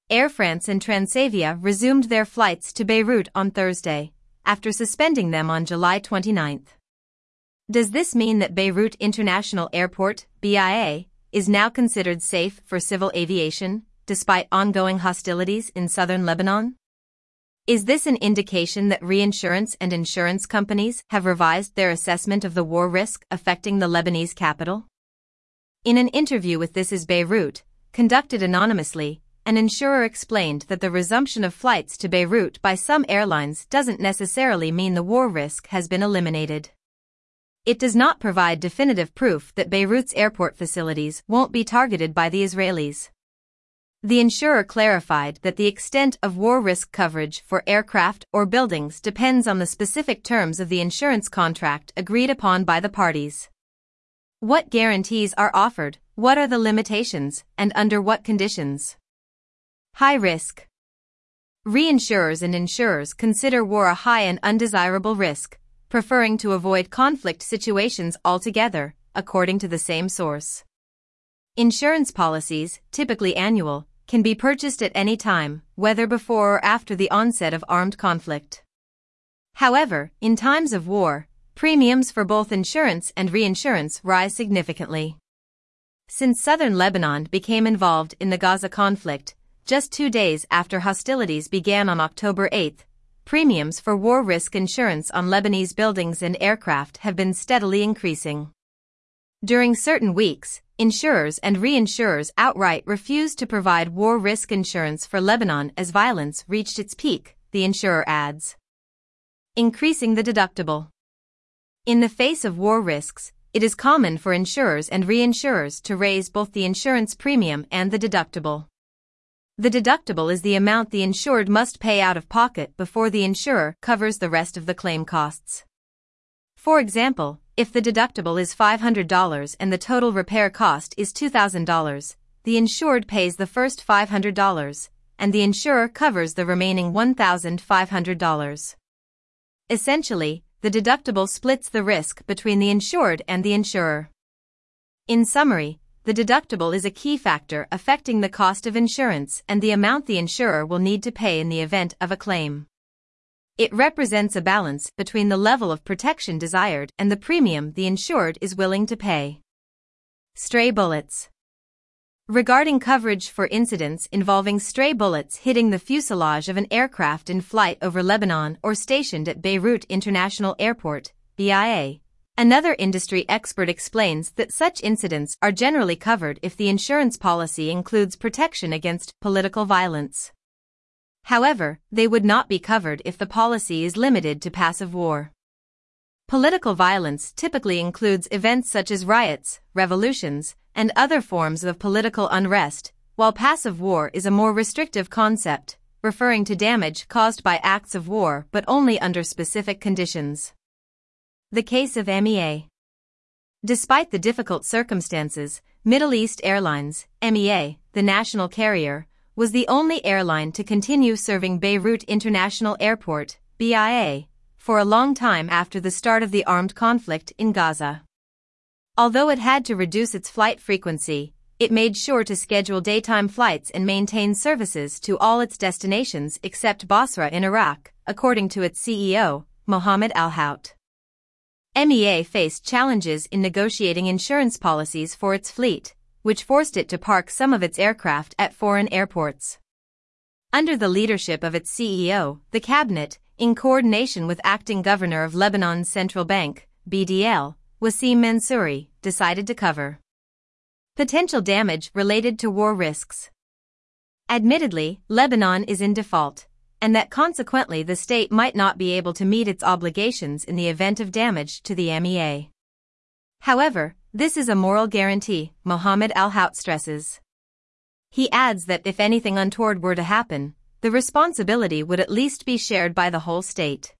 Air France and Transavia resumed their flights to Beirut on Thursday, after suspending them on July 29. Does this mean that Beirut International Airport, BIA, is now considered safe for civil aviation, despite ongoing hostilities in southern Lebanon? Is this an indication that reinsurance and insurance companies have revised their assessment of the war risk affecting the Lebanese capital? In an interview with This Is Beirut, conducted anonymously, an insurer explained that the resumption of flights to Beirut by some airlines doesn't necessarily mean the war risk has been eliminated. It does not provide definitive proof that Beirut's airport facilities won't be targeted by the Israelis. The insurer clarified that the extent of war risk coverage for aircraft or buildings depends on the specific terms of the insurance contract agreed upon by the parties. What guarantees are offered, what are the limitations, and under what conditions? High risk. Reinsurers and insurers consider war a high and undesirable risk, preferring to avoid conflict situations altogether, according to the same source. Insurance policies, typically annual, can be purchased at any time, whether before or after the onset of armed conflict. However, in times of war, premiums for both insurance and reinsurance rise significantly. Since southern Lebanon became involved in the Gaza conflict, just 2 days after hostilities began on October 8, premiums for war risk insurance on Lebanese buildings and aircraft have been steadily increasing. During certain weeks, insurers and reinsurers outright refused to provide war risk insurance for Lebanon as violence reached its peak, the insurer adds. Increasing the deductible. In the face of war risks, it is common for insurers and reinsurers to raise both the insurance premium and the deductible. The deductible is the amount the insured must pay out of pocket before the insurer covers the rest of the claim costs. For example, if the deductible is $500 and the total repair cost is $2,000, the insured pays the first $500, and the insurer covers the remaining $1,500. Essentially, the deductible splits the risk between the insured and the insurer. In summary, the deductible is a key factor affecting the cost of insurance and the amount the insurer will need to pay in the event of a claim. It represents a balance between the level of protection desired and the premium the insured is willing to pay. Stray bullets. Regarding coverage for incidents involving stray bullets hitting the fuselage of an aircraft in flight over Lebanon or stationed at Beirut International Airport, BIA, another industry expert explains that such incidents are generally covered if the insurance policy includes protection against political violence. However, they would not be covered if the policy is limited to passive war. Political violence typically includes events such as riots, revolutions, and other forms of political unrest, while passive war is a more restrictive concept, referring to damage caused by acts of war but only under specific conditions. The case of MEA. Despite the difficult circumstances, Middle East Airlines, MEA, the national carrier, was the only airline to continue serving Beirut International Airport, BIA, for a long time after the start of the armed conflict in Gaza. Although it had to reduce its flight frequency, it made sure to schedule daytime flights and maintain services to all its destinations except Basra in Iraq, according to its CEO, Mohammed Al-Hout. MEA faced challenges in negotiating insurance policies for its fleet, which forced it to park some of its aircraft at foreign airports. Under the leadership of its CEO, the cabinet, in coordination with acting governor of Lebanon's central bank, BDL, Wassim Mansouri, decided to cover potential damage related to war risks. Admittedly, Lebanon is in default, and that consequently the state might not be able to meet its obligations in the event of damage to the MEA. However, this is a moral guarantee, Mohammed Al-Hout stresses. He adds that if anything untoward were to happen, the responsibility would at least be shared by the whole state.